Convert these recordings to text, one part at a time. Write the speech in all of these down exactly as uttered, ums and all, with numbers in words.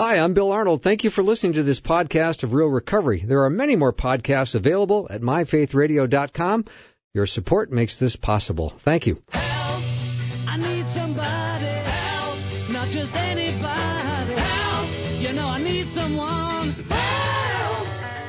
Hi, I'm Bill Arnold. Thank you for listening to this podcast of Real Recovery. There are many more podcasts available at my faith radio dot com. Your support makes this possible. Thank you. Help! I need somebody. Help! Not just anybody. Help! You know I need someone. Help!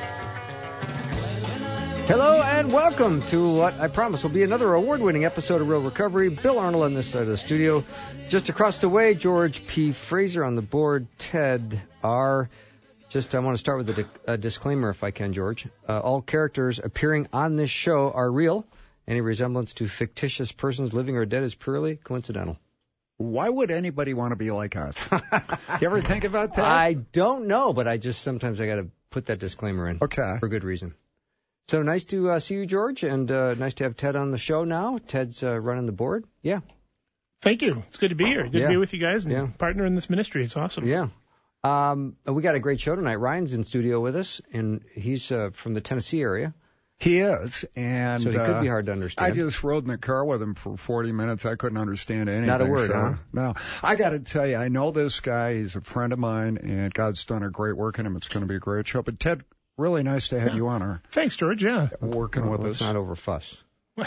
Hello and welcome to what I promise will be another award-winning episode of Real Recovery. Bill Arnold on this side of the studio. Just across the way, George P. Fraser on the board. Ted R. Just I want to start with a, di- a disclaimer, if I can, George. Uh, all characters appearing on this show are real. Any resemblance to fictitious persons living or dead is purely coincidental. Why would anybody want to be like us? You ever think about that? I don't know, but I just sometimes I got to put that disclaimer in. Okay. For good reason. So nice to uh, see you, George, and uh, nice to have Ted on the show now. Ted's uh, running the board. Yeah. Thank you. It's good to be here. Good yeah. to be with you guys and yeah. partner in this ministry. It's awesome. Yeah. Um, we got a great show tonight. Ryan's in studio with us, and he's uh, from the Tennessee area. He is, and so he could uh, be hard to understand. I just rode in the car with him for forty minutes. I couldn't understand anything. Not a word, so, huh? No. I got to tell you, I know this guy. He's a friend of mine, and God's done a great work in him. It's going to be a great show. But Ted, really nice to have yeah. you on our Thanks, George. Yeah, working well, with let's us. not over fuss.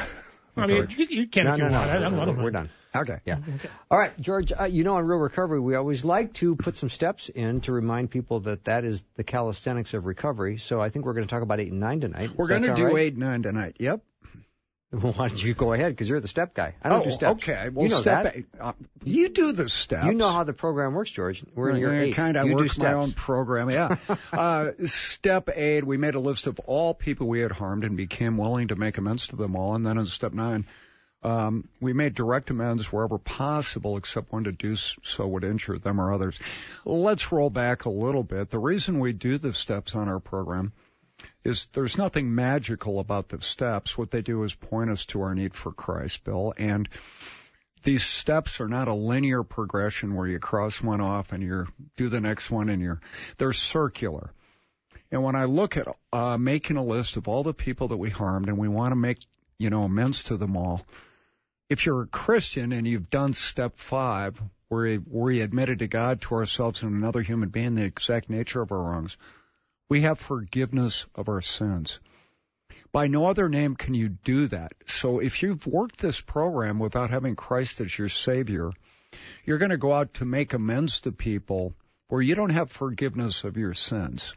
I mean, you, you can no, if you no, want. no, I, I don't we're, mind. we're done. Okay. Yeah. Okay. All right, George, uh, you know, on Real Recovery, we always like to put some steps in to remind people that that is the calisthenics of recovery. So I think we're going to talk about eight and nine tonight. We're going to do right? eight and nine tonight. Yep. Well, why don't you go ahead? Because you're the step guy. I don't oh, do steps. Okay. Well, you know step that. Eight, uh, you do the steps. You know how the program works, George. We're in your eight. Kind of you work do my steps. own program. Yeah. uh, step eight, we made a list of all people we had harmed and became willing to make amends to them all. And then in step nine, um, we made direct amends wherever possible, except when to do so would injure them or others. Let's roll back a little bit. The reason we do the steps on our program is there's nothing magical about the steps. What they do is point us to our need for Christ, Bill. And these steps are not a linear progression where you cross one off and you do the next one, and you're they're circular. And when I look at uh, making a list of all the people that we harmed, and we want to make, you know, amends to them all, if you're a Christian and you've done step five, where we admitted to God, to ourselves, and another human being the exact nature of our wrongs, we have forgiveness of our sins. By no other name can you do that. So if you've worked this program without having Christ as your Savior, you're going to go out to make amends to people where you don't have forgiveness of your sins.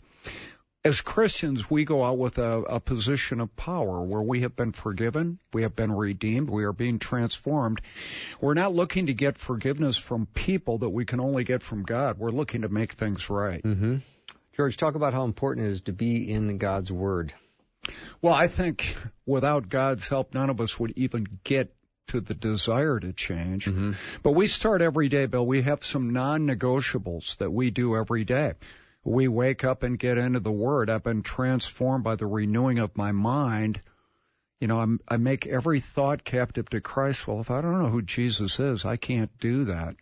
As Christians, we go out with a, a position of power where we have been forgiven, we have been redeemed, we are being transformed. We're not looking to get forgiveness from people that we can only get from God. We're looking to make things right. Mm-hmm. George, talk about how important it is to be in God's Word. Well, I think without God's help, none of us would even get to the desire to change. Mm-hmm. But we start every day, Bill. We have some non-negotiables that we do every day. We wake up and get into the Word. I've been transformed by the renewing of my mind. You know, I'm, I make every thought captive to Christ. Well, if I don't know who Jesus is, I can't do that.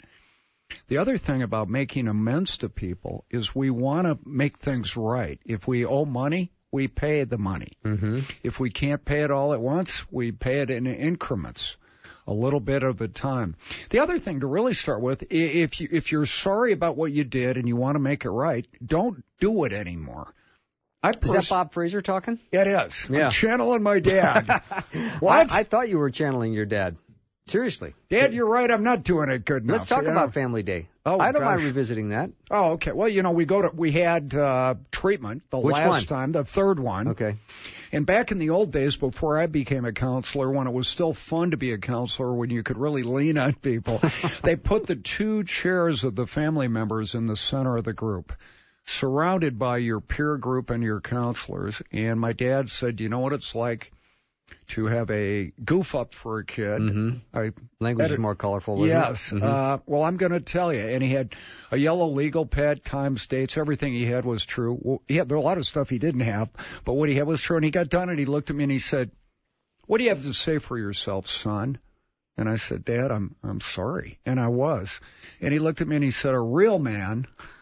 The other thing about making amends to people is we want to make things right. If we owe money, we pay the money. Mm-hmm. If we can't pay it all at once, we pay it in increments, a little bit at a time. The other thing to really start with, if you, if you're sorry about what you did and you want to make it right, don't do it anymore. I pers- is that Bob Fraser talking? It is. Yeah. I'm channeling my dad. What? I, I thought you were channeling your dad. Seriously. Dad, you're right. I'm not doing it good enough. Let's talk you about know? Family Day. Oh, I don't gosh. mind revisiting that. Oh, okay. Well, you know, we go to we had uh, treatment the Which last one? time, the third one. Okay. And back in the old days, before I became a counselor, when it was still fun to be a counselor, when you could really lean on people, they put the two chairs of the family members in the center of the group, surrounded by your peer group and your counselors. And my dad said, you know what it's like to have a goof up for a kid. Mm-hmm. I, Language is more colorful, wasn't yes. it? Mm-hmm. Uh, well, I'm going to tell you. And he had a yellow legal pad, times, dates. Everything he had was true. Well, he had, there were a lot of stuff he didn't have, but what he had was true. And he got done, and he looked at me, and he said, what do you have to say for yourself, son? And I said, Dad, I'm I'm sorry. And I was. And he looked at me, and he said, a real man...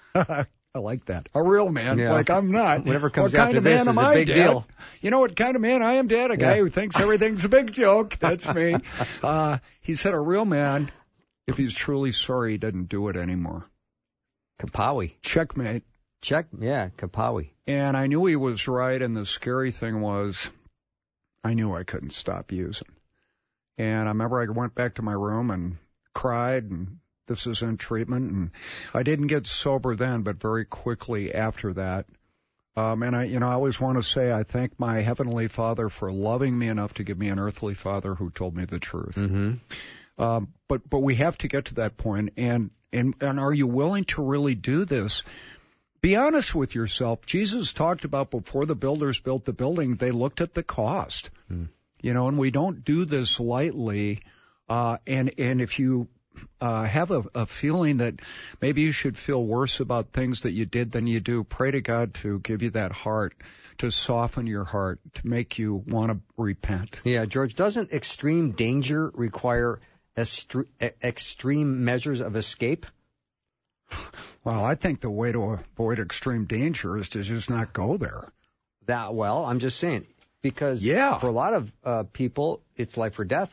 I like that. A real man, yeah. like I'm not. Whatever comes what after kind of this man is am a I, big Dad? deal. You know what kind of man I am, Dad? A guy yeah. who thinks everything's a big joke. That's me. Uh, he said a real man, if he's truly sorry, he doesn't do it anymore. Kapawi. Checkmate. Check, yeah, Kapawi. And I knew he was right, and the scary thing was I knew I couldn't stop using. And I remember I went back to my room and cried, and this is in treatment, and I didn't get sober then, but very quickly after that. Um, and I, you know, I always want to say I thank my Heavenly Father for loving me enough to give me an earthly father who told me the truth. Mm-hmm. Um, but but we have to get to that point, and, and and are you willing to really do this? Be honest with yourself. Jesus talked about before the builders built the building, they looked at the cost. Mm. You know, and we don't do this lightly. Uh, and and if you uh, have a, a feeling that maybe you should feel worse about things that you did than you do, pray to God to give you that heart, to soften your heart, to make you want to repent. Yeah, George, doesn't extreme danger require estre- extreme measures of escape? Well, I think the way to avoid extreme danger is to just not go there. That well, I'm just saying, because yeah. for a lot of uh, people, it's life or death.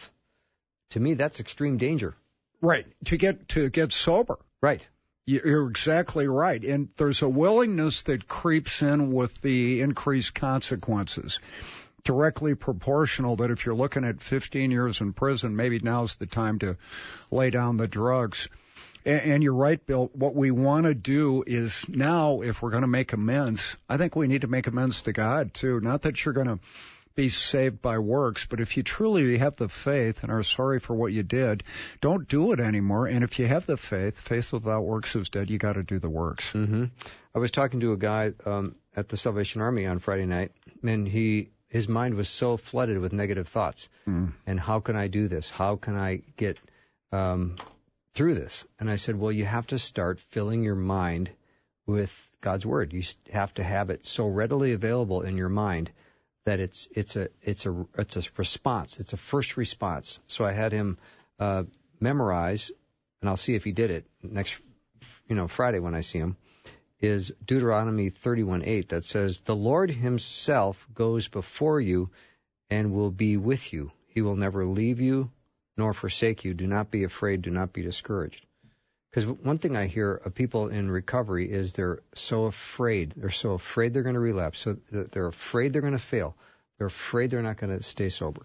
To me, that's extreme danger. Right. To get to get sober. Right. You're exactly right. And there's a willingness that creeps in with the increased consequences, directly proportional that if you're looking at fifteen years in prison, maybe now's the time to lay down the drugs. And you're right, Bill. What we want to do is now, if we're going to make amends, I think we need to make amends to God, too. Not that you're going to be saved by works, but if you truly have the faith and are sorry for what you did, don't do it anymore. And if you have the faith, faith without works is dead. You got to do the works. Mm-hmm. I was talking to a guy um, at the Salvation Army on Friday night, and he his mind was so flooded with negative thoughts. Mm. And how can I do this? How can I get um, through this? And I said, well, you have to start filling your mind with God's Word. You have to have it so readily available in your mind that it's it's a it's a it's a response. It's a first response. So I had him uh, memorize, and I'll see if he did it next, you know, Friday when I see him. Is Deuteronomy thirty-one eight that says, "The Lord Himself goes before you, and will be with you. He will never leave you nor forsake you. Do not be afraid. Do not be discouraged." Because one thing I hear of people in recovery is they're so afraid. They're so afraid they're going to relapse. So they're afraid they're going to fail. They're afraid they're not going to stay sober.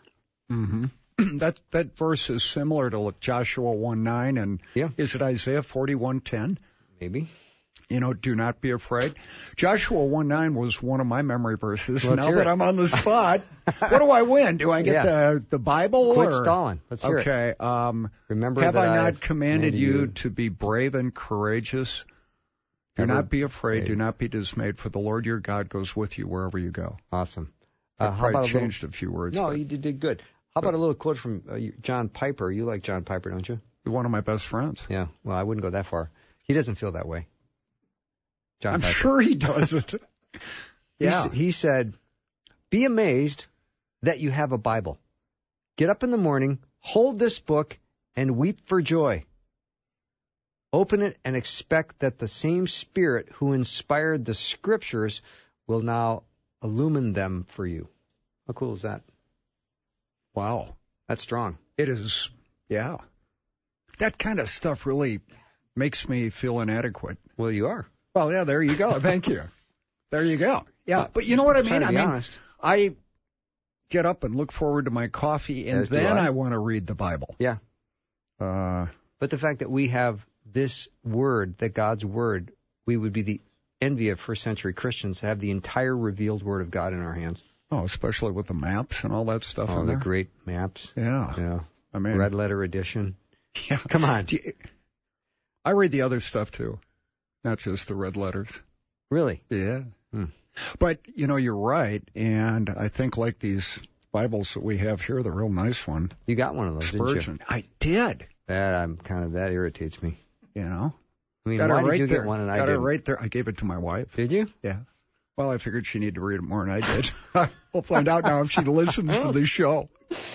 Mm-hmm. that that verse is similar to Joshua one nine, and yeah. Is it Isaiah forty-one ten? Maybe. You know, do not be afraid. Joshua one nine was one of my memory verses. Let's now that it. I'm on the spot, what do I win? Do I get yeah. the the Bible? Quit or? stalling. Let's hear okay. it. Okay. Um, Remember have that I not I've commanded you, you to be brave and courageous? Do Never not be afraid. afraid. Do not be dismayed, for the Lord your God goes with you wherever you go. Awesome. Uh, I how probably about a changed little, a few words. No, but, you did, did good. How about a little quote from uh, John Piper? You like John Piper, don't you? You're one of my best friends. Yeah. Well, I wouldn't go that far. He doesn't feel that way. John I'm Piper. sure he doesn't. yeah. He, he said, "Be amazed that you have a Bible. Get up in the morning, hold this book, and weep for joy. Open it and expect that the same Spirit who inspired the Scriptures will now illumine them for you." How cool is that? Wow. That's strong. It is, yeah. That kind of stuff really makes me feel inadequate. Well, you are. Well, yeah, there you go. Thank you. There you go. Yeah, Well, but you know what I mean? to I be mean, honest. I get up and look forward to my coffee, and As do then I. I want to read the Bible. Yeah. Uh, But the fact that we have this word, that God's word, we would be the envy of first century Christians to have the entire revealed word of God in our hands. oh, especially with the maps and all that stuff Oh, in the there. great maps. Yeah. Yeah. I mean, Red letter edition. yeah. Come on. Do you- I read the other stuff too, not just the red letters. Really? Yeah. Hmm. But, you know, you're right, and I think like these Bibles that we have here, the real nice one, You got one of those, Spurgeon. didn't you? I did, That I'm kind of that irritates me. you know. I mean, Got why it right did you there. get one and I Got it didn't? right there. I gave it to my wife. Did you? Yeah. Well, I figured she needed to read it more than I did. We'll find out now if she listens to the show.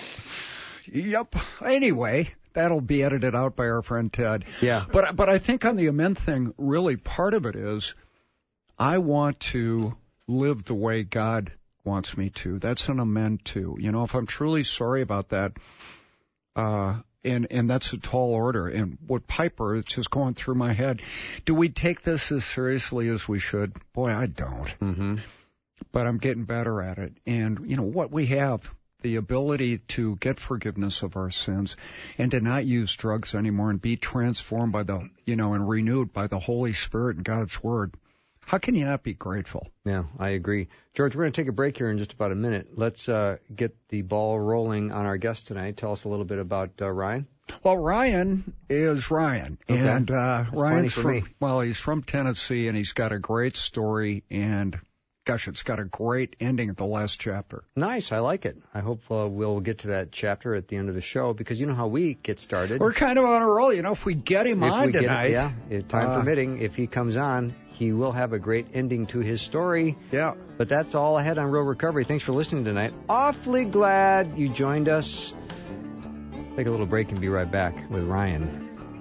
Yep. Anyway, that'll be edited out by our friend Ted. Yeah. But but I think on the amend thing, really part of it is I want to live the way God wants me to. That's an amend too. You know, if I'm truly sorry about that, uh, And and that's a tall order. And what Piper, it's just going through my head. Do we take this as seriously as we should? Boy, I don't. Mm-hmm. But I'm getting better at it. And, you know, what we have, the ability to get forgiveness of our sins and to not use drugs anymore and be transformed by the, you know, and renewed by the Holy Spirit and God's Word. How can you not be grateful? Yeah, I agree. George, we're going to take a break here in just about a minute. Let's uh, get the ball rolling on our guest tonight. Tell us a little bit about uh, Ryan. Well, Ryan is Ryan. Okay. And uh, Ryan's for from, me. well, he's from Tennessee, and he's got a great story. And, gosh, it's got a great ending at the last chapter. Nice. I like it. I hope uh, we'll get to that chapter at the end of the show, because you know how we get started. We're kind of on a roll. You know, if we get him if on we get tonight. It, yeah, if time uh, permitting, if he comes on, he will have a great ending to his story. Yeah. But that's all I had on Real Recovery. Thanks for listening tonight. Awfully glad you joined us. Take a little break and be right back with Ryan.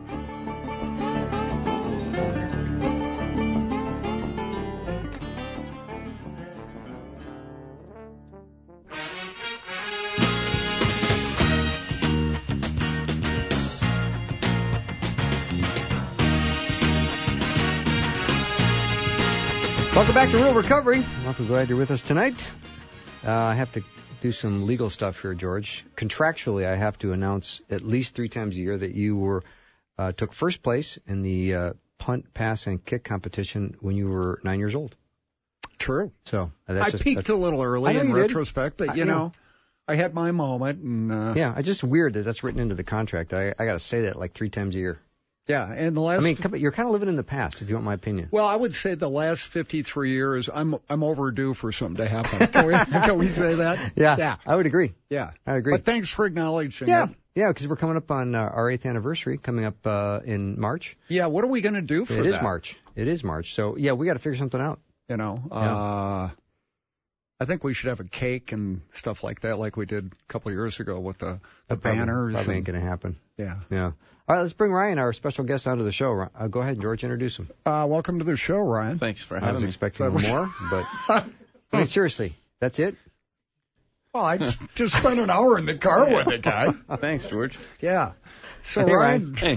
Welcome back to Real Recovery. I'm awfully glad you're with us tonight. Uh, I have to do some legal stuff here, George. Contractually, I have to announce at least three times a year that you were uh, took first place in the uh, punt, pass, and kick competition when you were nine years old. True. So uh, that's I just, peaked a little early I know in you did. retrospect, but, I- you yeah. know, I had my moment. and uh, Yeah, it's just weird that that's written into the contract. I, I got to say that like three times a year. Yeah, and the last... I mean, come- you're kind of living in the past, if you want my opinion. Well, I would say the last fifty-three years, I'm I'm overdue for something to happen. Can we, can we say that? Yeah, Yeah. I would agree. Yeah. I agree. But thanks for acknowledging Yeah, it. yeah, because we're coming up on uh, our eighth anniversary, coming up uh, in March. Yeah, what are we going to do for It that? is March. It is March. So, yeah, we got to figure something out. You know, Yeah. uh, I think we should have a cake and stuff like that, like we did a couple of years ago with the, the That probably- banners. Probably ain't and- going to happen. Yeah. Yeah. All right, let's bring Ryan, our special guest, onto the show. Uh, go ahead, George, introduce him. Uh, welcome to the show, Ryan. Thanks for I having was me. expecting That was- more, but I mean, seriously, that's it? Well, I just, just spent an hour in the car with the guy. Thanks, George. Yeah. So, Hey, Ryan, Hey.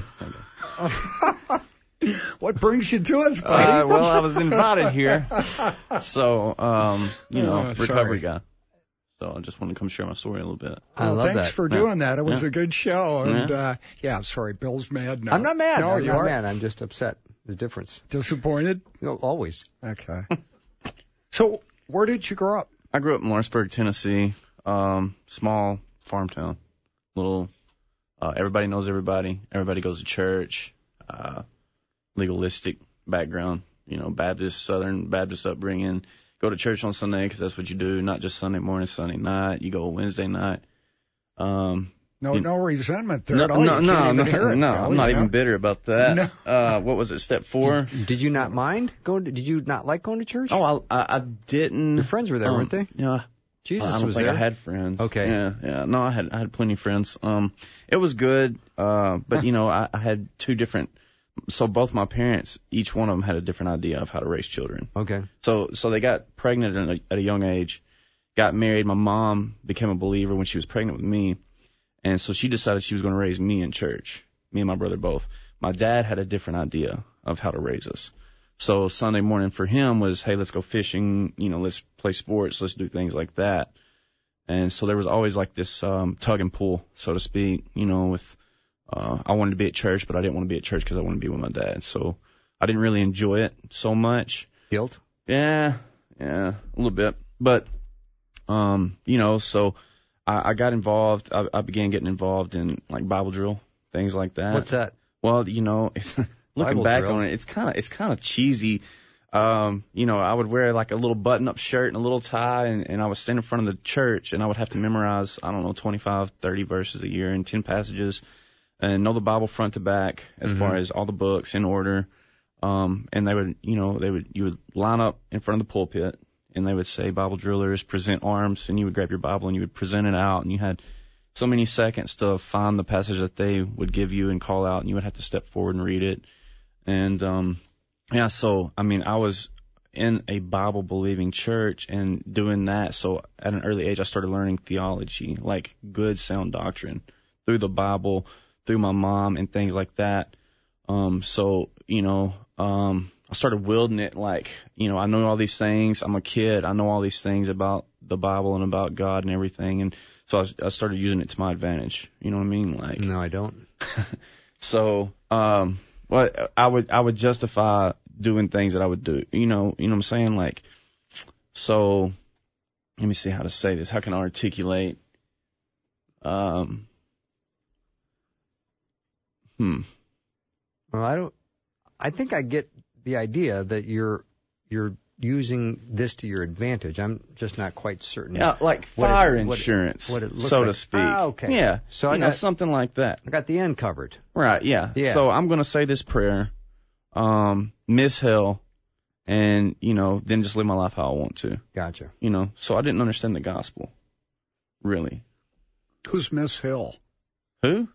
what brings you to us, buddy? Uh, well, I was invited here, so um, you know, Oh, sorry. recovery guy. So I just want to come share my story a little bit. I Well, love thanks that. for Yeah. doing that. It was Yeah. a good show. And, Yeah. uh, yeah, sorry, Bill's mad now. I'm not mad. No, I'm you not are mad. I'm just upset. There's a difference. disappointed? You know, always. Okay. So, where did you grow up? I grew up in Lawrenceburg, Tennessee, um, small farm town. Little, uh, everybody knows everybody. Everybody goes to church. Uh, legalistic background, you know, Baptist, Southern Baptist upbringing. Go to church on Sunday because that's what you do. Not just Sunday morning, Sunday night. You go Wednesday night. Um, No, You- no resentment there no, at all. no, You no, can't no, even hear it, no. Bill, I'm not you know? even bitter about that. No. Uh, what was it? Step four. Did you not mind going to, did you not like going to church? Oh, I, I, I didn't. Your friends were there, um, weren't they? Yeah. Jesus I don't was think there. I had friends. Okay. Yeah, yeah. No, I had I had plenty of friends. Um, it was good. Uh, but you know, I, I had two different. So both my parents, each one of them had a different idea of how to raise children. Okay. So so they got pregnant at a, at a young age, got married. My mom became a believer when she was pregnant with me, and so she decided she was going to raise me in church. Me and my brother both. My dad had a different idea of how to raise us. So Sunday morning for him was, hey, let's go fishing. You know, let's play sports. Let's do things like that. And so there was always like this um, tug and pull, so to speak. You know, with uh, I wanted to be at church, but I didn't want to be at church because I wanted to be with my dad. So I didn't really enjoy it so much. Guilt? Yeah, yeah, a little bit. But, um, you know, so I, I got involved. I, I began getting involved in, like, Bible drill, things like that. What's that? Well, you know, it's, looking Bible back drill. on it, it's kind of it's kind of cheesy. Um, you know, I would wear, like, a little button-up shirt and a little tie, and, and I would stand in front of the church, and I would have to memorize, I don't know, twenty-five, thirty verses a year and ten passages, and know the Bible front to back as Mhm. far as all the books in order. Um, and they would, you know, they would, you would line up in front of the pulpit, and they would say, Bible drillers, present arms, and you would grab your Bible and you would present it out, and you had so many seconds to find the passage that they would give you and call out, and you would have to step forward and read it. And, um, yeah, so, I mean, I was in a Bible-believing church and doing that, so at an early age I started learning theology, like good, sound doctrine, through the Bible, through my mom and things like that. Um, so, you know, um, I started wielding it like, you know, I know all these things. I'm a kid. I know all these things about the Bible and about God and everything. And so I, I started using it to my advantage. You know what I mean? Like, No, I don't. so, um, well, I would, I would justify doing things that I would do, you know, you know what I'm saying? Like, so let me see how to say this. How can I articulate? Um, hmm. Well, I don't. I think I get the idea that you're you're using this to your advantage. I'm just not quite certain. Yeah, like what fire it, what insurance, it, what it looks so like. to speak. Ah, okay. Yeah. So you I know, got something like that. I got the end covered. Right. Yeah. Yeah. So I'm gonna say this prayer, um, miss hell, and you know, then just live my life how I want to. Gotcha. You know. So I didn't understand the gospel, really. Who's Miss Hill? Who?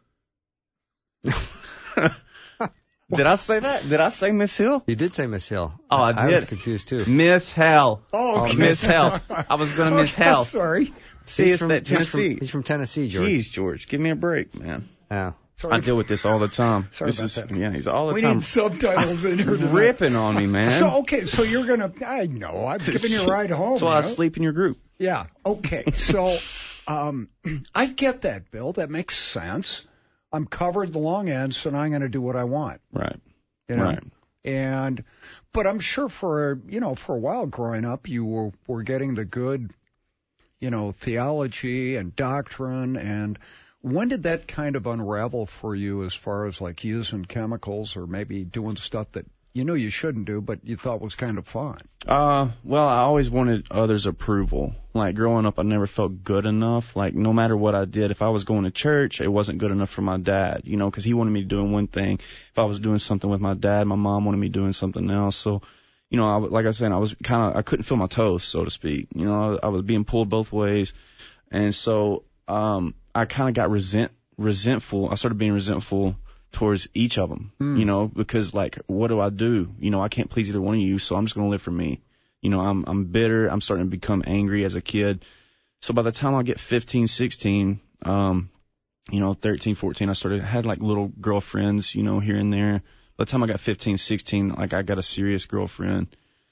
Did I say that? Did I say Miss Hill? You did say Miss Hill. Oh, I I did. was confused too. Miss Hell. Oh, okay. Miss Hell. I was gonna miss Okay, Hell. Sorry. See, He's it's from, that he's from- Tennessee. He's from Tennessee, George. Jeez, George, give me a break, man. Oh. Sorry. I deal with this all the time. Sorry this about is, that. Yeah, he's all the We time need subtitles in here tonight. ripping on me, man. So okay, so you're gonna. I know. I'm giving you a ride home. That's why you know? I sleep in your group. Yeah. Okay. So, um, I get that, Bill. That makes sense. I'm covered the long end, so now I'm going to do what I want. Right. You know? Right. And, but I'm sure for you know for a while growing up, you were were getting the good, you know, theology and doctrine. And when did that kind of unravel for you, as far as like using chemicals or maybe doing stuff that you knew you shouldn't do, but you thought was kind of fun? Uh, well, I always wanted others' approval. Like growing up, I never felt good enough. Like no matter what I did, if I was going to church, it wasn't good enough for my dad, you know, because he wanted me doing one thing. If I was doing something with my dad, my mom wanted me doing something else. So, you know, I, like I said, I was kind of, I couldn't feel my toes, so to speak. You know, I, I was being pulled both ways. And so, um, I kind of got resent, resentful. I started being resentful towards each of them, mm. you know, because like, what do I do? You know, I can't please either one of you, so I'm just going to live for me. You know, I'm I'm bitter. I'm starting to become angry as a kid. So by the time I get fifteen, sixteen, um, you know, thirteen, fourteen, I started, had like little girlfriends, you know, here and there. By the time I got fifteen, sixteen, like I got a serious girlfriend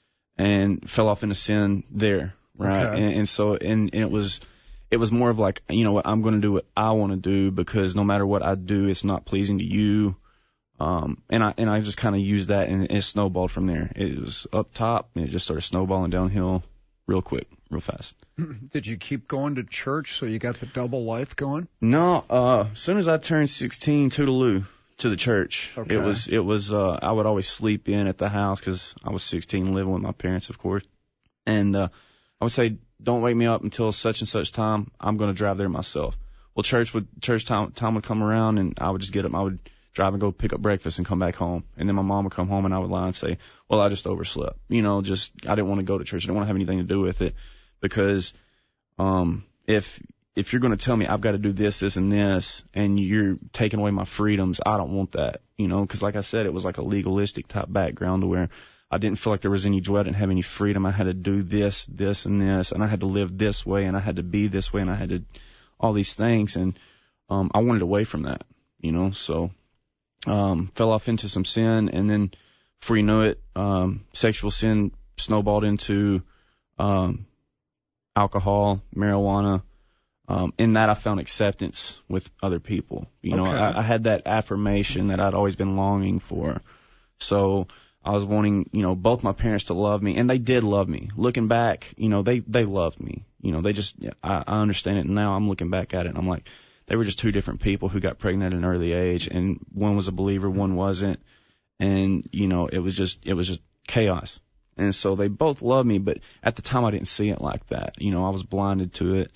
and fell off into sin there, right? Okay. And, and so, and, and it was, it was more of like, you know what, I'm going to do what I want to do because no matter what I do, it's not pleasing to you. Um, and I, and I just kind of used that and it snowballed from there. It was up top and it just started snowballing downhill real quick, real fast. Did you keep going to church so you got the double life going? No, uh, as soon as I turned sixteen, toodaloo to the church. Okay. It was, it was, uh, I would always sleep in at the house because I was sixteen living with my parents, of course. And, uh, I would say, don't wake me up until such and such time. I'm going to drive there myself. Well, church would, church time, time would come around and I would just get up. I would drive and go pick up breakfast and come back home. And then my mom would come home and I would lie and say, well, I just overslept. You know, just, I didn't want to go to church. I didn't want to have anything to do with it because, um, if, if you're going to tell me I've got to do this, this, and this, and you're taking away my freedoms, I don't want that, you know, because like I said, it was like a legalistic type background to where I didn't feel like there was any joy. I didn't have any freedom. I had to do this, this, and this, and I had to live this way, and I had to be this way, and I had to, all these things, and, um, I wanted away from that, you know, so, um, fell off into some sin, and then before you know it, um, sexual sin snowballed into, um, alcohol, marijuana. Um, in that, I found acceptance with other people. You know, Okay. I, I had that affirmation that I'd always been longing for. So I was wanting, you know, both my parents to love me, and they did love me. Looking back, you know, they, they loved me. You know, they just, I, I understand it now. I'm looking back at it, and I'm like, they were just two different people who got pregnant at an early age, and one was a believer, one wasn't. And, you know, it was just, it was just chaos. And so they both loved me, but at the time I didn't see it like that. You know, I was blinded to it.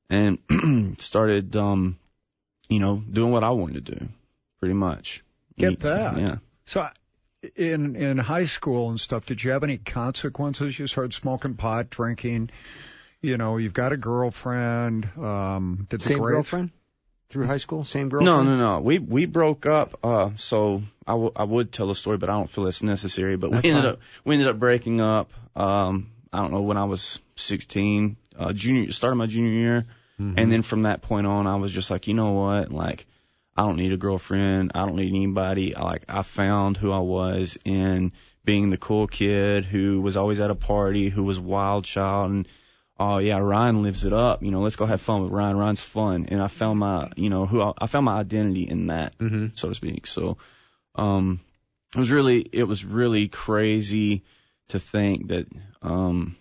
And started, um, you know, doing what I wanted to do, pretty much. Get that. Yeah. So in in high school and stuff, did you have any consequences? You started smoking pot, drinking. You know, you've got a girlfriend. Um, did the Same grades- girlfriend through high school? Same girlfriend? No, no, no. We we broke up. Uh, so I, w- I would tell a story, but I don't feel it's necessary. But That's we ended fine. up we ended up breaking up. Um, I don't know when I was sixteen, uh, junior started my junior year. And then from that point on, I was just like, you know what? Like, I I don't need a girlfriend. I don't need anybody. I, like I found who I was in being the cool kid who was always at a party, who was wild child, and oh yeah, Ryan lives it up. You know, let's go have fun with Ryan. Ryan's fun, and I found my, you know, who I, I found my identity in that, mm-hmm. so to speak. So, um, it was really, it was really crazy to think that, um,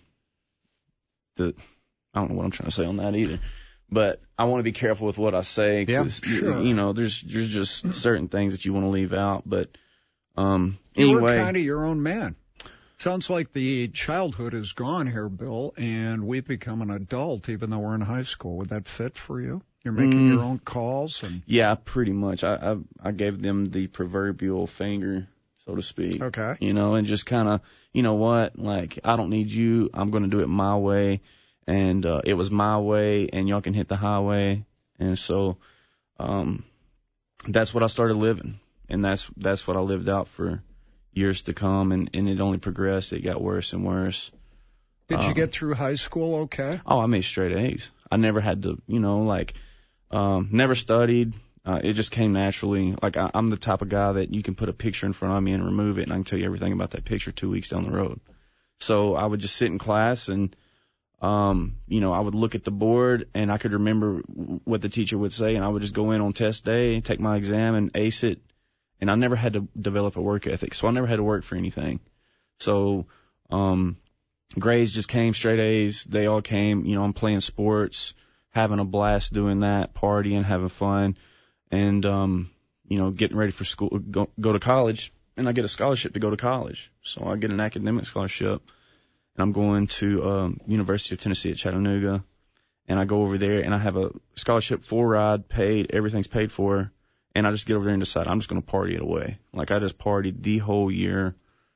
that I don't know what I'm trying to say on that either. But I want to be careful with what I say because, yeah, sure. you know, there's there's just certain things that you want to leave out. But um, you anyway. You're kind of your own man. Sounds like the childhood is gone here, Bill, and we've become an adult even though we're in high school. Would that fit for you? You're making mm, your own calls? And yeah, pretty much. I, I I gave them the proverbial finger, so to speak. Okay. You know, and just kind of, you know what, like, I don't need you. I'm going to do it my way. And uh, it was my way, and y'all can hit the highway. And so um, that's what I started living. And that's that's what I lived out for years to come. And, and it only progressed. It got worse and worse. Did um, you get through high school okay? Oh, I made straight A's. I never had to, you know, like, um, never studied. Uh, it just came naturally. Like, I, I'm the type of guy that you can put a picture in front of me and remove it, and I can tell you everything about that picture two weeks down the road. So I would just sit in class and, Um, you know, I would look at the board and I could remember what the teacher would say, and I would just go in on test day, take my exam and ace it. And I never had to develop a work ethic, so I never had to work for anything. So, um, grades just came, straight A's. They all came. You know, I'm playing sports, having a blast doing that, partying, having fun, and, um, you know, getting ready for school, go, go to college. And I get a scholarship to go to college. So I get an academic scholarship. And I'm going to um, University of Tennessee at Chattanooga, and I go over there, and I have a scholarship, full ride, paid, everything's paid for, and I just get over there and decide I'm just going to party it away. Like, I just partied the whole year,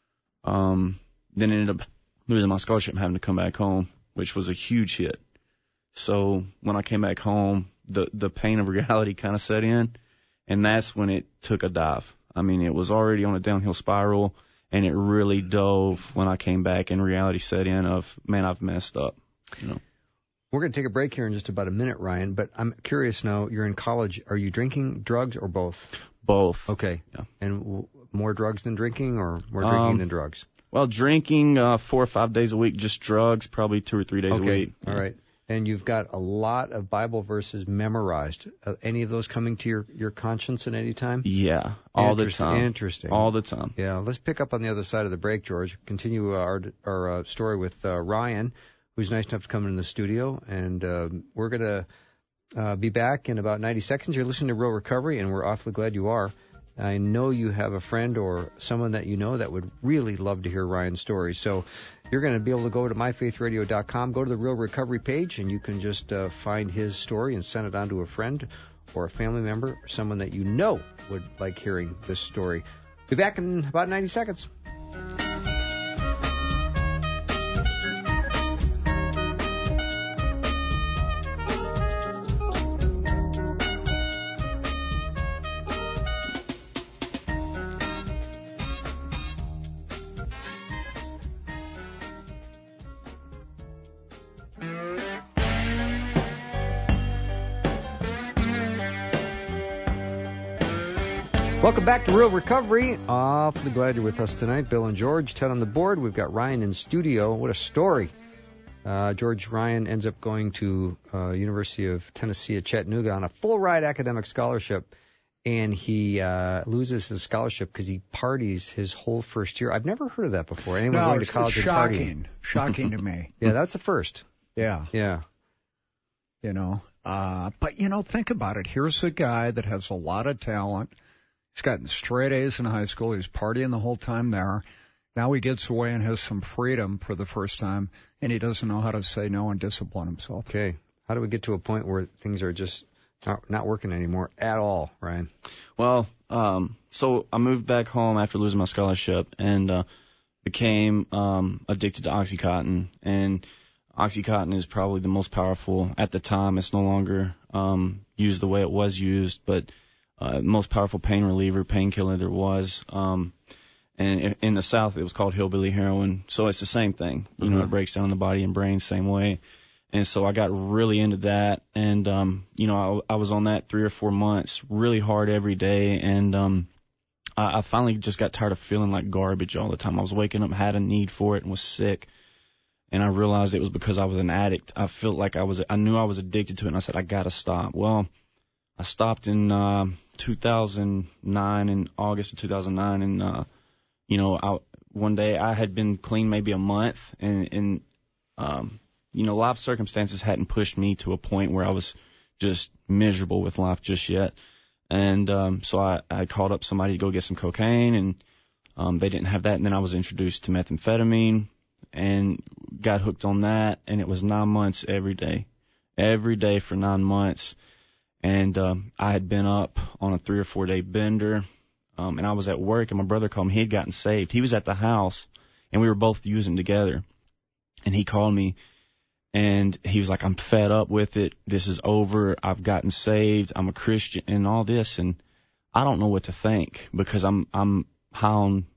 um, then ended up losing my scholarship and having to come back home, which was a huge hit. So when I came back home, the, the pain of reality kind of set in, and that's when it took a dive. I mean, it was already on a downhill spiral. And it really dove when I came back and reality set in of, man, I've messed up. You know. We're going to take a break here in just about a minute, Ryan, but I'm curious now, you're in college. Are you drinking drugs or both? Both. Okay. Yeah. And w- more drugs than drinking or more drinking um, than drugs? Well, drinking uh, four or five days a week, just drugs probably two or three days okay. a week. All yeah. right. And you've got a lot of Bible verses memorized. Uh, any of those coming to your, your conscience at any time? Yeah, all the time. Interesting. All the time. Yeah, let's pick up on the other side of the break, George. Continue our our uh, story with uh, Ryan, who's nice enough to come in the studio. And uh, we're going to uh, be back in about ninety seconds. You're listening to Real Recovery, and we're awfully glad you are. I know you have a friend or someone that you know that would really love to hear Ryan's story. So you're going to be able to go to my faith radio dot com, go to the Real Recovery page, and you can just uh, find his story and send it on to a friend or a family member or someone that you know would like hearing this story. Be back in about ninety seconds. Welcome back to Real Recovery. Awfully glad you're with us tonight. Bill and George, Ted on the board. We've got Ryan in studio. What a story. Uh, George Ryan ends up going to uh, University of Tennessee at Chattanooga on a full-ride academic scholarship, and he uh, loses his scholarship because he parties his whole first year. I've never heard of that before. Anyone no, going it's, to college it's and shocking. partying. Shocking to me. Yeah, that's a first. Yeah. Yeah. You know, uh, but, you know, think about it. Here's a guy that has a lot of talent. He's gotten straight A's in high school. He's partying the whole time there. Now he gets away and has some freedom for the first time, and he doesn't know how to say no and discipline himself. Okay. How do we get to a point where things are just not, not working anymore at all, Ryan? Well, um, so I moved back home after losing my scholarship and uh, became um, addicted to OxyContin. And OxyContin is probably the most powerful at the time. It's no longer um, used the way it was used, but uh, most powerful pain reliever, painkiller there was. Um, and in the South, it was called hillbilly heroin. So it's the same thing. You mm-hmm. know, it breaks down the body and brain same way. And so I got really into that. And, um, you know, I, I was on that three or four months, really hard every day. And um, I, I finally just got tired of feeling like garbage all the time. I was waking up, had a need for it, and was sick. And I realized it was because I was an addict. I felt like I was, I knew I was addicted to it, and I said, I got to stop. Well, I stopped in uh, two thousand nine, in August of two thousand nine, and, uh, you know, I, one day I had been clean maybe a month, and, and um, you know, life circumstances hadn't pushed me to a point where I was just miserable with life just yet. And um, so I, I called up somebody to go get some cocaine, and um, they didn't have that. And then I was introduced to methamphetamine and got hooked on that. And it was nine months every day, every day for nine months. And um, I had been up on a three or four day bender, um, and I was at work, and my brother called me. He had gotten saved. He was at the house, and we were both using together. And he called me. And he was like, I'm fed up with it. This is over. I've gotten saved. I'm a Christian and all this. And I don't know what to think because I'm I'm high on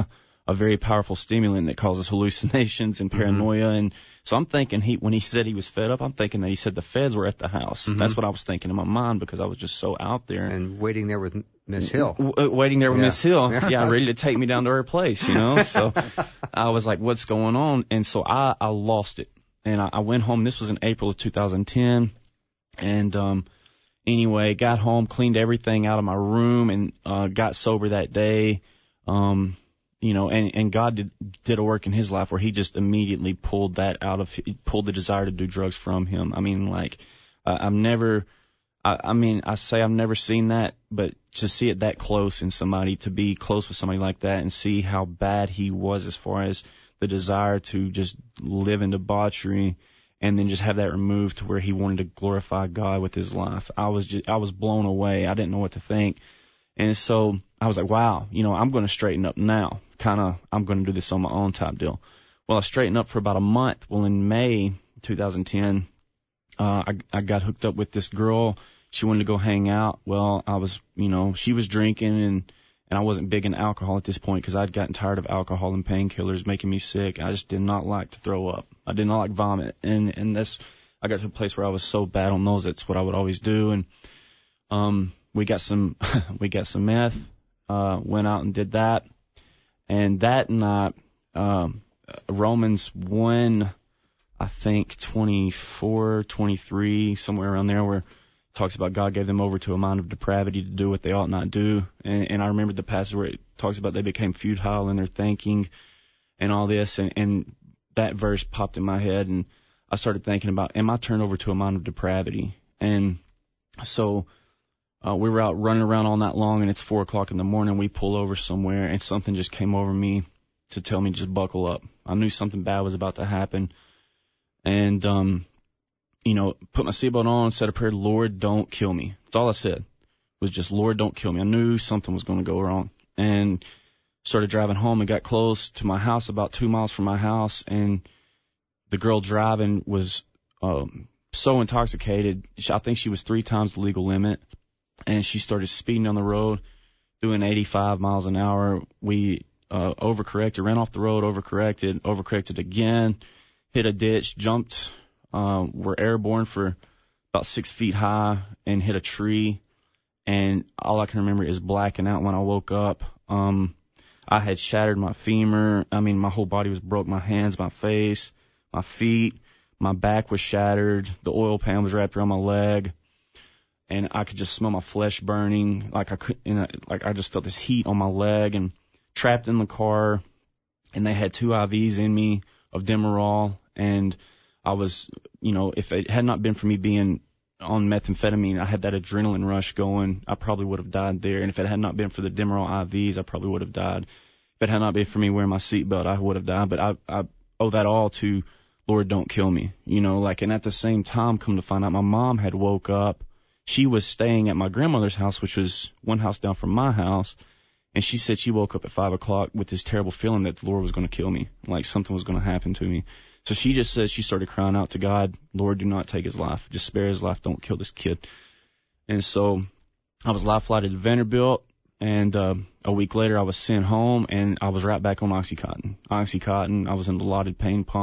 a very powerful stimulant that causes hallucinations and paranoia. Mm-hmm. And so I'm thinking he when he said he was fed up, I'm thinking that he said the feds were at the house. Mm-hmm. That's what I was thinking in my mind because I was just so out there. And waiting there with Miss Hill. W- waiting there with yeah. Miss Hill. Yeah, ready to take me down to her place, you know. So I was like, what's going on? And so I, I lost it. And I, I went home. This was in April of two thousand ten. And um, anyway, got home, cleaned everything out of my room, and uh, got sober that day. Um, you know, and, and God did did a work in his life where he just immediately pulled that out of, pulled the desire to do drugs from him. I mean, like, uh, I've never, I, I mean, I say I've never seen that, but to see it that close in somebody, to be close with somebody like that and see how bad he was as far as the desire to just live in debauchery and then just have that removed to where he wanted to glorify God with his life. I was just, I was blown away. I didn't know what to think. And so I was like, wow, you know, I'm going to straighten up now. Kind of, I'm going to do this on my own type deal. Well, I straightened up for about a month. Well, in May twenty ten, uh, I, I got hooked up with this girl. She wanted to go hang out. Well, I was, you know, she was drinking and And I wasn't big into alcohol at this point because I'd gotten tired of alcohol and painkillers making me sick. I just did not like to throw up. I did not like vomit. And and that's, I got to a place where I was so bad on those, that's what I would always do. And um, we got some we got some meth, uh, went out and did that. And that night, um, Romans one, I think twenty-four, twenty-three, somewhere around there, where talks about God gave them over to a mind of depravity to do what they ought not do. And, and I remember the passage where it talks about they became futile in their thinking and all this. And, and that verse popped in my head, and I started thinking about, am I turned over to a mind of depravity? And so uh, we were out running around all night long, and it's four o'clock in the morning. We pull over somewhere, and something just came over me to tell me just buckle up. I knew something bad was about to happen. And, um, you know, put my seatbelt on, said a prayer, Lord, don't kill me. That's all I said, was just, Lord, don't kill me. I knew something was going to go wrong. And started driving home and got close to my house, about two miles from my house, and the girl driving was um, so intoxicated. I think she was three times the legal limit, and she started speeding on the road, doing eighty-five miles an hour. We uh, overcorrected, ran off the road, overcorrected, overcorrected again, hit a ditch, jumped. Uh, were airborne for about six feet high and hit a tree. And all I can remember is blacking out when I woke up. Um, I had shattered my femur. I mean, my whole body was broke. My hands, my face, my feet, my back was shattered. The oil pan was wrapped around my leg. And I could just smell my flesh burning. Like I could, you know, like I just felt this heat on my leg, and trapped in the car. And they had two I Vs in me of Demerol, and I was, you know, if it had not been for me being on methamphetamine, I had that adrenaline rush going, I probably would have died there. And if it had not been for the Demerol I Vs, I probably would have died. If it had not been for me wearing my seatbelt, I would have died. But I, I owe that all to Lord, don't kill me. You know, like, and at the same time, come to find out, my mom had woke up. She was staying at my grandmother's house, which was one house down from my house. And she said she woke up at five o'clock with this terrible feeling that the Lord was going to kill me, like something was going to happen to me. So she just says, she started crying out to God, Lord, do not take his life. Just spare his life. Don't kill this kid. And so I was life flighted to Vanderbilt, and uh, a week later I was sent home, and I was right back on Oxycontin. Oxycontin, I was in the allotted pain pump,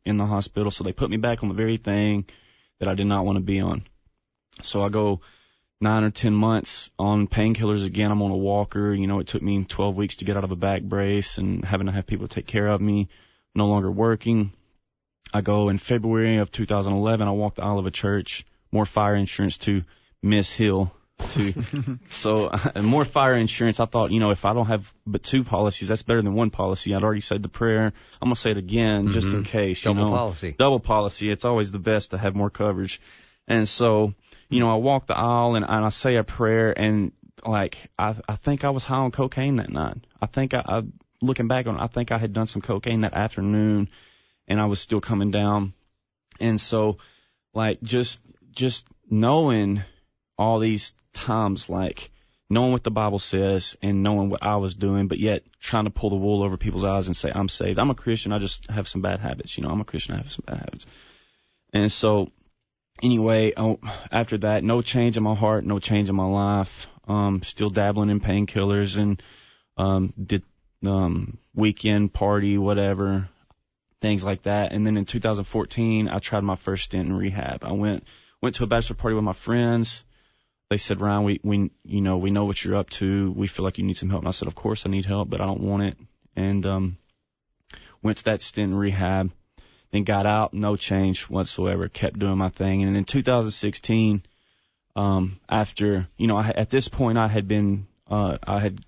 in the hospital. So they put me back on the very thing that I did not want to be on. So I go nine or ten months on painkillers again. I'm on a walker. You know, it took me twelve weeks to get out of a back brace and having to have people take care of me, no longer working. I go in February of two thousand eleven, I walk the aisle of a church, more fire insurance to Miss Hill. To, so uh, more fire insurance. I thought, you know, if I don't have but two policies, that's better than one policy. I'd already said the prayer. I'm going to say it again mm-hmm. just in case. Double you know, policy. Double policy. It's always the best to have more coverage. And so, you know, I walk the aisle and, and I say a prayer, and like I I think I was high on cocaine that night. I think I, I looking back on it, I think I had done some cocaine that afternoon, and I was still coming down. And so, like just just knowing all these times, like knowing what the Bible says and knowing what I was doing, but yet trying to pull the wool over people's eyes and say I'm saved. I'm a Christian. I just have some bad habits. You know, I'm a Christian. I have some bad habits. And so. Anyway, oh, after that, no change in my heart, no change in my life. Um, still dabbling in painkillers and um, did um, weekend party, whatever, things like that. And then in two thousand fourteen, I tried my first stint in rehab. I went went to a bachelor party with my friends. They said, Ryan, we we you know we know what you're up to. We feel like you need some help. And I said, of course I need help, but I don't want it. And um, went to that stint in rehab. Then got out, no change whatsoever, kept doing my thing. And in two thousand sixteen, um, after, you know, I, at this point I had been, uh, I had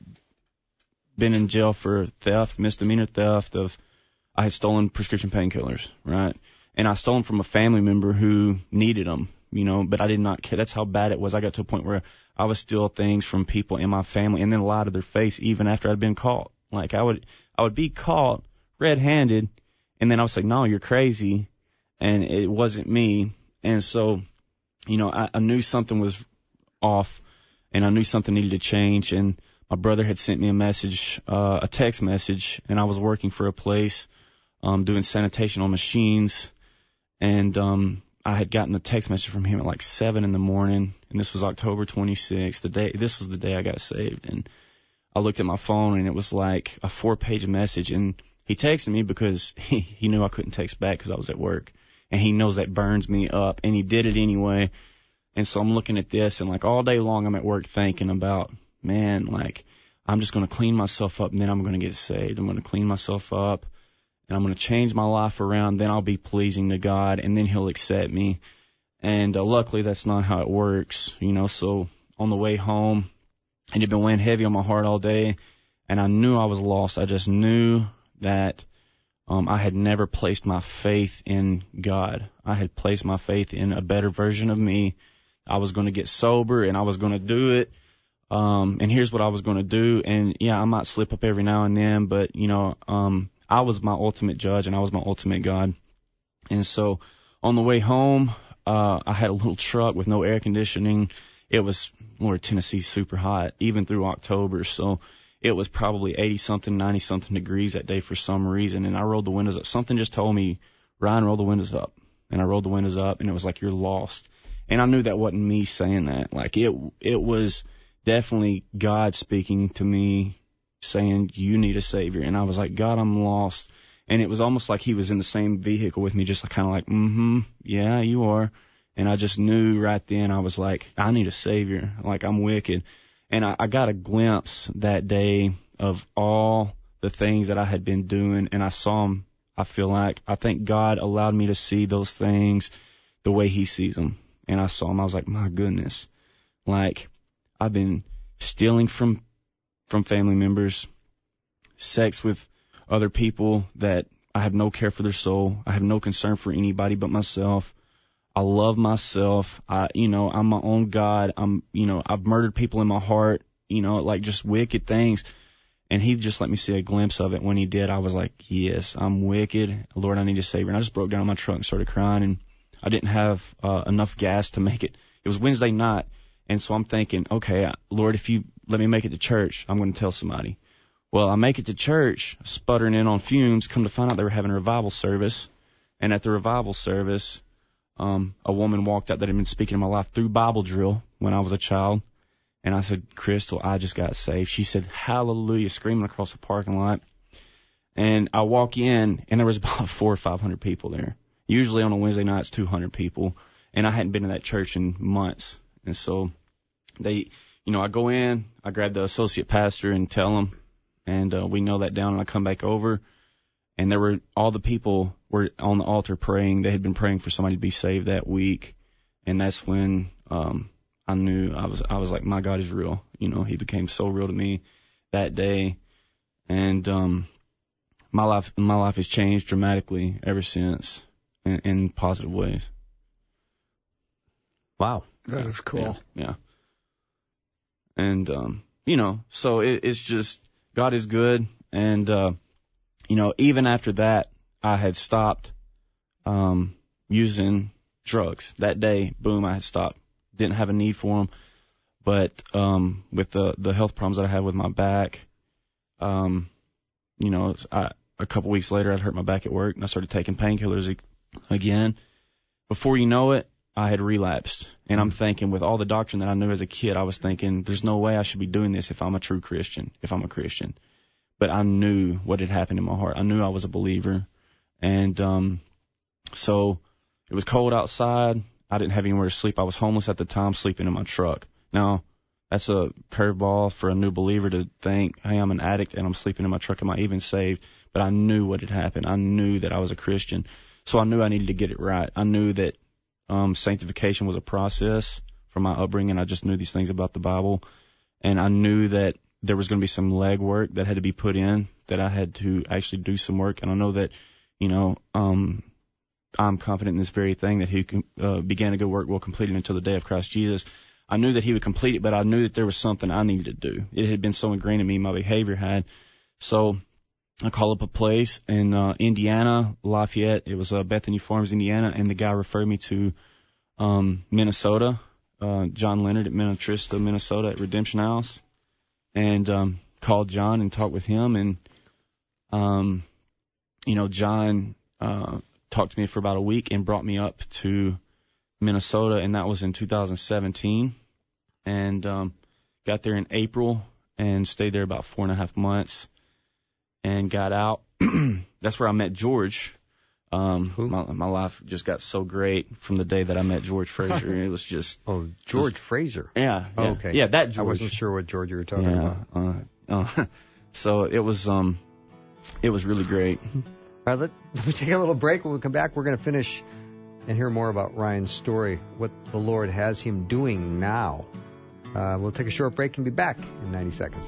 been in jail for theft, misdemeanor theft of, I had stolen prescription painkillers, right? And I stole them from a family member who needed them, you know, but I did not care. That's how bad it was. I got to a point where I would steal things from people in my family and then lie to their face even after I'd been caught. Like I would, I would be caught red-handed. And then I was like, no, you're crazy. And it wasn't me. And so, you know, I, I knew something was off and I knew something needed to change. And my brother had sent me a message, uh, a text message, and I was working for a place, um, doing sanitation on machines. And, um, I had gotten a text message from him at like seven in the morning. And this was October twenty-sixth. The day, this was the day I got saved. And I looked at my phone and it was like a four page message. And he texted me because he, he knew I couldn't text back because I was at work. And he knows that burns me up. And he did it anyway. And so I'm looking at this, and like all day long I'm at work thinking about, man, like I'm just going to clean myself up and then I'm going to get saved. I'm going to clean myself up and I'm going to change my life around. Then I'll be pleasing to God and then he'll accept me. And uh, luckily that's not how it works, you know. So on the way home, it had been weighing heavy on my heart all day. And I knew I was lost. I just knew that um, I had never placed my faith in God. I had placed my faith in a better version of me. I was going to get sober, and I was going to do it. Um, and here's what I was going to do. And, yeah, I might slip up every now and then, but, you know, um, I was my ultimate judge, and I was my ultimate God. And so on the way home, uh, I had a little truck with no air conditioning. It was, Lord, Tennessee's super hot, even through October. So it was probably eighty-something, ninety-something degrees that day for some reason, and I rolled the windows up. Something just told me, Ryan, roll the windows up. And I rolled the windows up, and it was like, you're lost. And I knew that wasn't me saying that. Like, it it was definitely God speaking to me, saying, you need a Savior. And I was like, God, I'm lost. And it was almost like he was in the same vehicle with me, just kind of like, mm-hmm, yeah, you are. And I just knew right then, I was like, I need a Savior. Like, I'm wicked. And I, I got a glimpse that day of all the things that I had been doing, and I saw them, I feel like. I think God allowed me to see those things the way he sees them. And I saw them, I was like, my goodness. Like, I've been stealing from from family members, sex with other people that I have no care for their soul. I have no concern for anybody but myself. I love myself. I, you know, I'm my own God. I'm, you know, I've murdered people in my heart, you know, like just wicked things. And he just let me see a glimpse of it. When he did, I was like, yes, I'm wicked. Lord, I need a Savior. And I just broke down in my truck and started crying. And I didn't have uh, enough gas to make it. It was Wednesday night. And so I'm thinking, okay, Lord, if you let me make it to church, I'm going to tell somebody. Well, I make it to church, sputtering in on fumes, come to find out they were having a revival service. And at the revival service, um, a woman walked out that had been speaking in my life through Bible drill when I was a child. And I said, Crystal, I just got saved. She said, hallelujah, screaming across the parking lot. And I walk in, and there was about four or five hundred people there. Usually on a Wednesday night, it's two hundred people, and I hadn't been to that church in months. And so they, you know, I go in, I grab the associate pastor and tell him, and uh, we nail that down, and I come back over, and there were all the people were on the altar praying. They had been praying for somebody to be saved that week, and that's when um, I knew I was I was like, my God is real. You know, He became so real to me that day, and um, my life my life has changed dramatically ever since in, in positive ways. Wow, that is cool. Yeah, yeah. And um, you know, so it, it's just God is good, and uh, you know, even after that, I had stopped um, using drugs. That day, boom, I had stopped. Didn't have a need for them, but um, with the the health problems that I had with my back, um, you know, I, a couple weeks later, I'd hurt my back at work, and I started taking painkillers again. Before you know it, I had relapsed. And I'm thinking, with all the doctrine that I knew as a kid, I was thinking, there's no way I should be doing this if I'm a true Christian, if I'm a Christian. But I knew what had happened in my heart. I knew I was a believer. And um, so it was cold outside. I didn't have anywhere to sleep. I was homeless at the time, sleeping in my truck. Now, that's a curveball for a new believer to think, hey, I'm an addict and I'm sleeping in my truck. Am I even saved? But I knew what had happened. I knew that I was a Christian. So I knew I needed to get it right. I knew that um, sanctification was a process from my upbringing. I just knew these things about the Bible. And I knew that there was going to be some legwork that had to be put in, that I had to actually do some work. And I know that, you know, um, I'm confident in this very thing, that He uh, began a good work will complete it until the day of Christ Jesus. I knew that He would complete it, but I knew that there was something I needed to do. It had been so ingrained in me, my behavior had. So I called up a place in uh, Indiana, Lafayette. It was uh, Bethany Farms, Indiana, and the guy referred me to um, Minnesota, uh, John Leonard at Minnetrista, Minnesota at Redemption House, and um, called John and talked with him. And, um, you know, John uh, talked to me for about a week and brought me up to Minnesota, and that was in two thousand seventeen. And um, got there in April and stayed there about four and a half months. And got out. That's where I met George. Um, my, my life just got so great from the day that I met George Fraser. It was just oh George was, Fraser. Yeah, yeah. Oh, okay. Yeah, that George. I wasn't sure what George you were talking yeah, about. Uh, uh, so it was um, it was really great. All right, let, let me take a little break. When we come back, we're going to finish and hear more about Ryan's story, what the Lord has him doing now. Uh, we'll take a short break and be back in ninety seconds.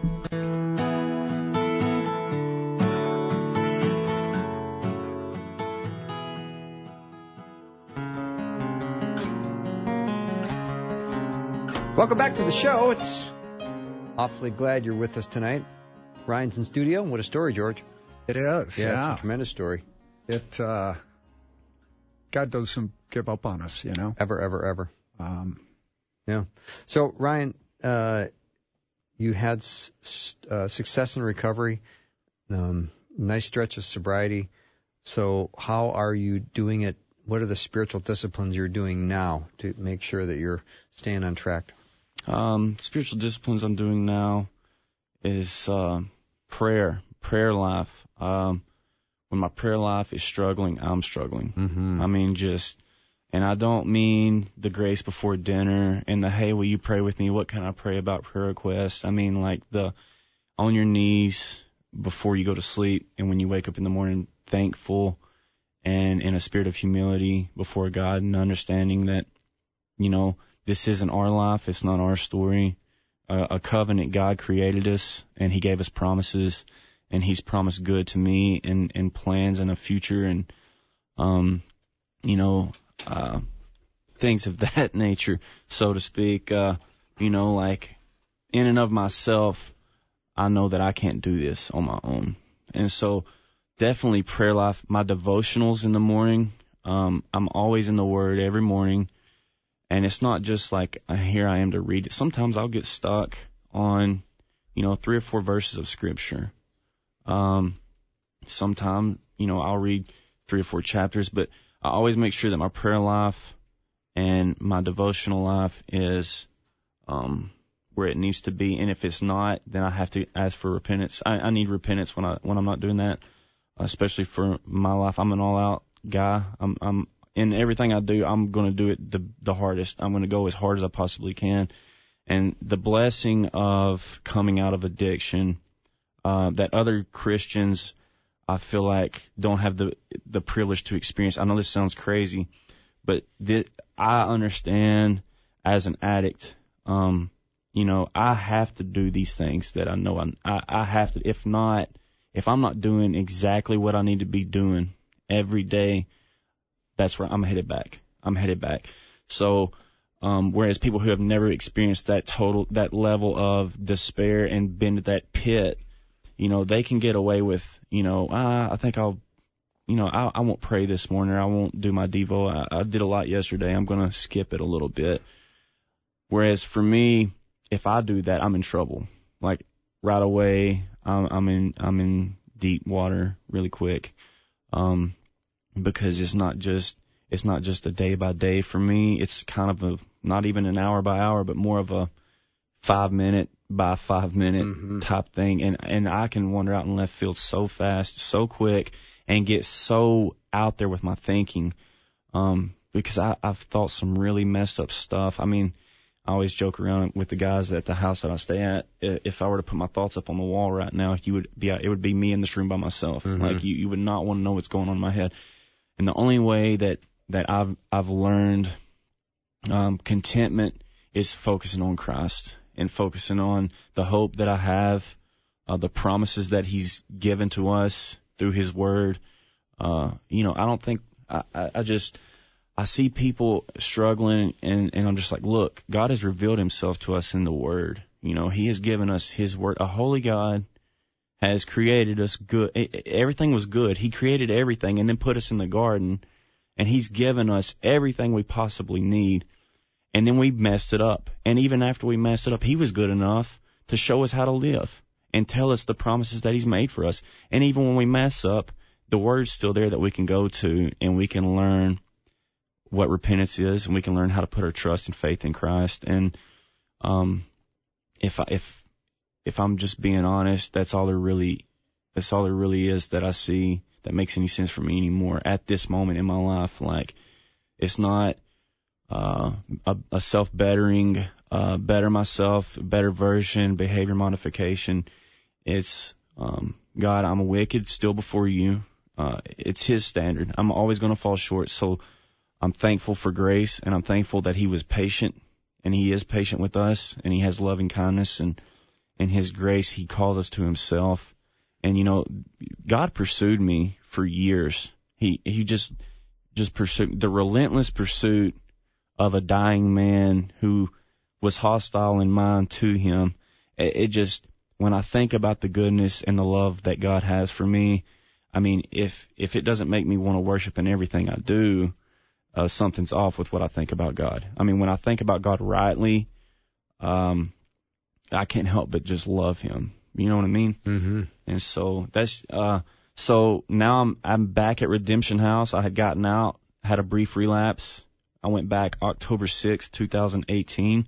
Welcome back to the show. It's awfully glad you're with us tonight. Ryan's in studio. What a story, George. It is, yeah. Yeah, it's a tremendous story. It, uh, God doesn't give up on us, you know? Ever, ever, ever. Um, yeah. So, Ryan, uh, you had s- uh, success in recovery, um, nice stretch of sobriety. So how are you doing it? What are the spiritual disciplines you're doing now to make sure that you're staying on track? Um, spiritual disciplines I'm doing now is uh, prayer, prayer life. Um, when my prayer life is struggling, I'm struggling. Mm-hmm. I mean, just, and I don't mean the grace before dinner and the, hey, will you pray with me? What can I pray about prayer requests? I mean, like the on your knees before you go to sleep and when you wake up in the morning, thankful and in a spirit of humility before God and understanding that, you know, this isn't our life. It's not our story. Uh, a covenant, God created us, and He gave us promises, and He's promised good to me and, and plans and a future and, um, you know, uh, things of that nature, so to speak. Uh, you know, like in and of myself, I know that I can't do this on my own. And so definitely prayer life, my devotionals in the morning. Um, I'm always in the Word every morning. And it's not just like, uh, here I am to read it. Sometimes I'll get stuck on, you know, three or four verses of Scripture. Um, sometimes, you know, I'll read three or four chapters, but I always make sure that my prayer life and my devotional life is um, where it needs to be, and if it's not, then I have to ask for repentance. I, I need repentance when I when I'm not doing that, especially for my life. I'm an all-out guy. I'm I'm in everything I do. I'm going to do it the the hardest. I'm going to go as hard as I possibly can, and the blessing of coming out of addiction uh, that other Christians, I feel like, don't have the the privilege to experience. I know this sounds crazy, but th- I understand as an addict. Um, You know, I have to do these things that I know I, I, I have to. If not, if I'm not doing exactly what I need to be doing every day, that's where I'm headed back. I'm headed back. So, um, whereas people who have never experienced that total, that level of despair and been to that pit, you know, they can get away with, you know, ah, I think I'll, you know, I, I won't pray this morning. Or I won't do my Devo. I, I did a lot yesterday. I'm going to skip it a little bit. Whereas for me, if I do that, I'm in trouble. Like right away, I'm, I'm in I'm in deep water really quick, um, because it's not just it's not just a day by day for me. It's kind of a not even an hour by hour, but more of a five minute by five minute mm-hmm. type thing. And and I can wander out in left field so fast, so quick, and get so out there with my thinking, um, because I, I've thought some really messed up stuff. I mean, I always joke around with the guys at the house that I stay at. If I were to put my thoughts up on the wall right now, you would be it would be me in this room by myself. Mm-hmm. Like you, you would not want to know what's going on in my head. And the only way that, that I've I've learned um, contentment is focusing on Christ and focusing on the hope that I have, uh, the promises that He's given to us through His Word. Uh, you know, I don't think I, I, I just. I see people struggling, and, and I'm just like, look, God has revealed Himself to us in the Word. You know, He has given us His Word. A holy God has created us good. Everything was good. He created everything and then put us in the garden, and He's given us everything we possibly need. And then we messed it up. And even after we messed it up, He was good enough to show us how to live and tell us the promises that He's made for us. And even when we mess up, the Word's still there that we can go to, and we can learn what repentance is, and we can learn how to put our trust and faith in Christ. And um, if I, if if I'm just being honest, that's all there really that's all there really is that I see that makes any sense for me anymore at this moment in my life. Like, it's not uh, a, a self-bettering, uh, better myself, better version, behavior modification. It's um, God, I'm wicked still before You. Uh, it's His standard. I'm always going to fall short. So I'm thankful for grace, and I'm thankful that He was patient, and He is patient with us, and He has loving kindness, and in His grace He calls us to Himself. And you know, God pursued me for years. He He just just pursued the relentless pursuit of a dying man who was hostile in mind to Him. It, it just, when I think about the goodness and the love that God has for me, I mean, if if it doesn't make me want to worship in everything I do, Uh, something's off with what I think about God. I mean, when I think about God rightly, um, I can't help but just love Him. You know what I mean? Mm-hmm. And so that's uh, so now I'm I'm back at Redemption House. I had gotten out, had a brief relapse. I went back October sixth, twenty eighteen.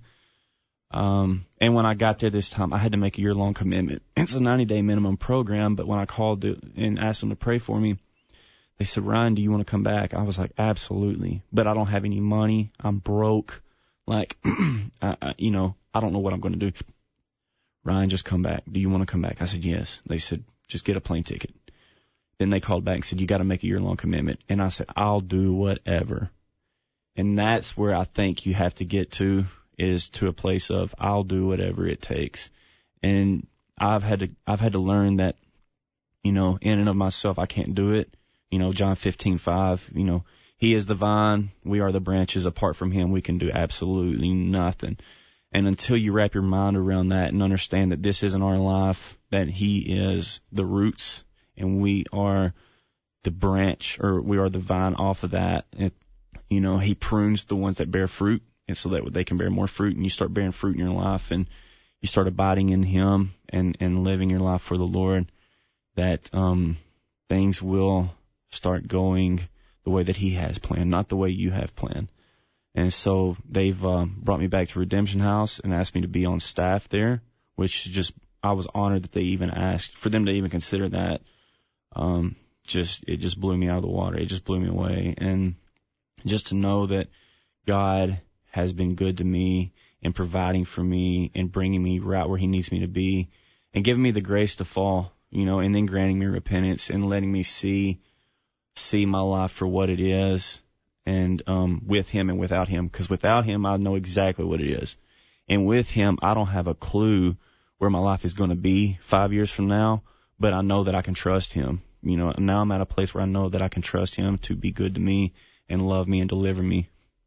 Um, and when I got there this time, I had to make a year-long commitment. It's a ninety-day minimum program, but when I called and asked them to pray for me, they said, Ryan, do you want to come back? I was like, absolutely. But I don't have any money. I'm broke. Like, I, I, you know, I don't know what I'm going to do. Ryan, just come back. Do you want to come back? I said, yes. They said, just get a plane ticket. Then they called back and said, you got to make a year-long commitment. And I said, I'll do whatever. And that's where I think you have to get to, is to a place of I'll do whatever it takes. And I've had to I've had to learn that, you know, in and of myself, I can't do it. You know, John fifteen five, you know, He is the vine, we are the branches. Apart from Him, we can do absolutely nothing. And until you wrap your mind around that and understand that this isn't our life, that He is the roots and we are the branch, or we are the vine off of that. It, you know, He prunes the ones that bear fruit, and so that they can bear more fruit, and you start bearing fruit in your life, and you start abiding in Him and, and living your life for the Lord, that um, things will start going the way that He has planned, not the way you have planned. And so they've um, brought me back to Redemption House and asked me to be on staff there, which just I was honored that they even asked, for them to even consider that. Um, just it just blew me out of the water. It just blew me away. And just to know that God has been good to me and providing for me and bringing me right where he needs me to be and giving me the grace to fall, you know, and then granting me repentance and letting me see see my life for what it is, and um, with him and without him, because without him, I know exactly what it is. And with him, I don't have a clue where my life is going to be five years from now, but I know that I can trust him. You know, now I'm at a place where I know that I can trust him to be good to me and love me and deliver me.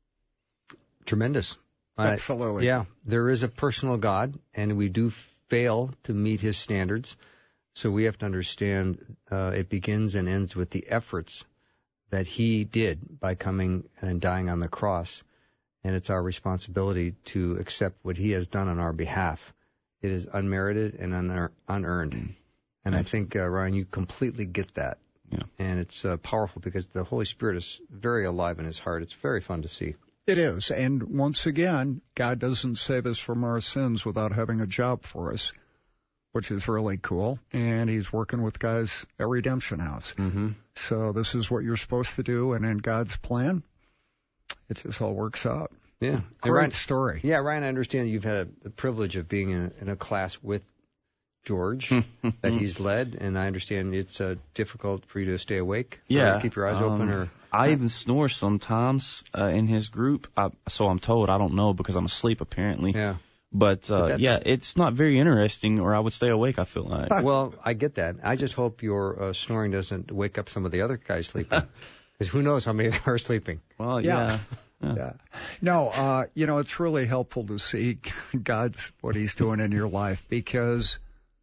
Tremendous. Absolutely. Uh, yeah, there is a personal God, and we do fail to meet his standards. So we have to understand uh, it begins and ends with the efforts that he did by coming and dying on the cross. And it's our responsibility to accept what he has done on our behalf. It is unmerited and unear- unearned. Mm. And Absolutely. I think, uh, Ryan, you completely get that. Yeah. And it's uh, powerful because the Holy Spirit is very alive in his heart. It's very fun to see. It is. And once again, God doesn't save us from our sins without having a job for us, which is really cool. And he's working with guys at Redemption House. Mm-hmm. So this is what you're supposed to do. And in God's plan, it just all works out. Yeah. Great Ryan, story. Yeah, Ryan, I understand you've had a, the privilege of being in a, in a class with George that he's led, and I understand it's uh, difficult for you to stay awake. Yeah. Keep your eyes um, open. Or I even snore sometimes uh, in his group. I, so I'm told. I don't know because I'm asleep apparently. Yeah. But, uh, but yeah, it's not very interesting, or I would stay awake, I feel like. Well, I get that. I just hope your uh, snoring doesn't wake up some of the other guys sleeping. Because who knows how many are sleeping. Well, yeah. Yeah. yeah. No, uh, you know, it's really helpful to see God's, what he's doing in your life, because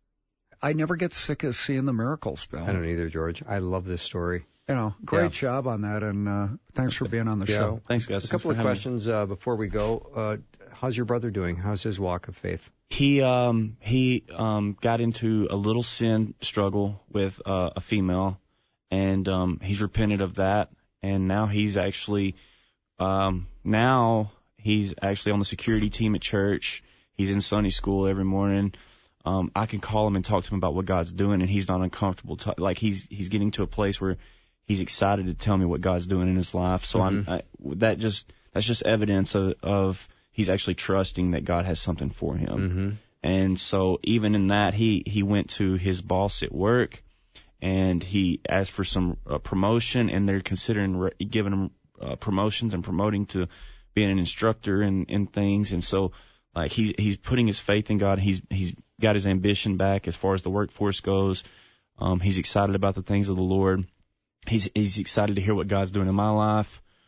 I never get sick of seeing the miracles, Bill. I don't either, George. I love this story. You know, great yeah. job on that, and uh, thanks for being on the yeah. show. Thanks, guys. A couple of questions uh, before we go. Uh, how's your brother doing? How's his walk of faith? He um he um got into a little sin struggle with uh, a female, and um he's repented of that, and now he's actually um now he's actually on the security team at church. He's in Sunday school every morning. Um, I can call him and talk to him about what God's doing, and he's not uncomfortable. T- like he's he's getting to a place where he's excited to tell me what God's doing in his life. So mm-hmm. I'm I, that just that's just evidence of, of he's actually trusting that God has something for him. Mm-hmm. And so even in that, he he went to his boss at work, and he asked for some uh, promotion, and they're considering re- giving him uh, promotions and promoting to being an instructor and in things. And so like he's he's putting his faith in God. He's he's got his ambition back as far as the workforce goes. Um, he's excited about the things of the Lord. He's he's excited to hear what God's doing in my life.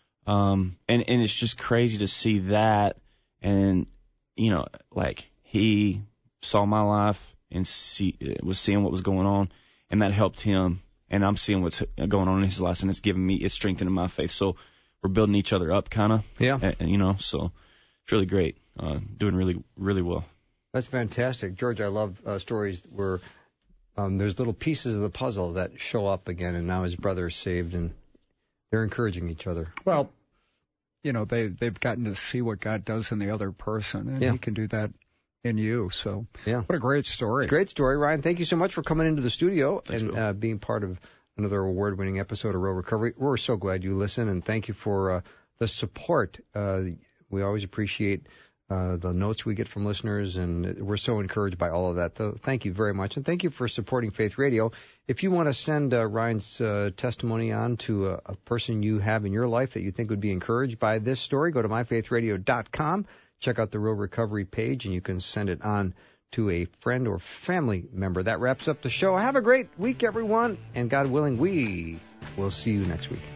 Um, and and it's just crazy to see that. And you know, like he saw my life and see was seeing what was going on, and that helped him. And I'm seeing what's going on in his life, and it's giving me, it's strengthening my faith. So we're building each other up, kind of. Yeah. And, you know, so it's really great. Uh, doing really, really well. That's fantastic. George, I love uh, stories where um, there's little pieces of the puzzle that show up again, and now his brother is saved, and they're encouraging each other. Well, you know, they, they've gotten to see what God does in the other person, and yeah. he can do that in you. So yeah. What a great story. It's a great story, Ryan. Thank you so much for coming into the studio Thanks, and uh, being part of another award-winning episode of Real Recovery. We're so glad you listen, and thank you for uh, the support. Uh, we always appreciate uh, the notes we get from listeners, and we're so encouraged by all of that. So thank you very much, and thank you for supporting Faith Radio. If you want to send uh, Ryan's uh, testimony on to a, a person you have in your life that you think would be encouraged by this story, go to my faith radio dot com. Check out the Real Recovery page, and you can send it on to a friend or family member. That wraps up the show. Have a great week, everyone, and God willing, we will see you next week.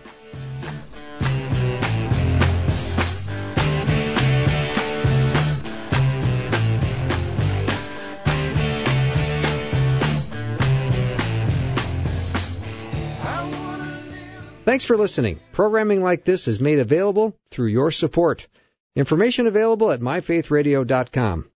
Thanks for listening. Programming like this is made available through your support. Information available at my faith radio dot com.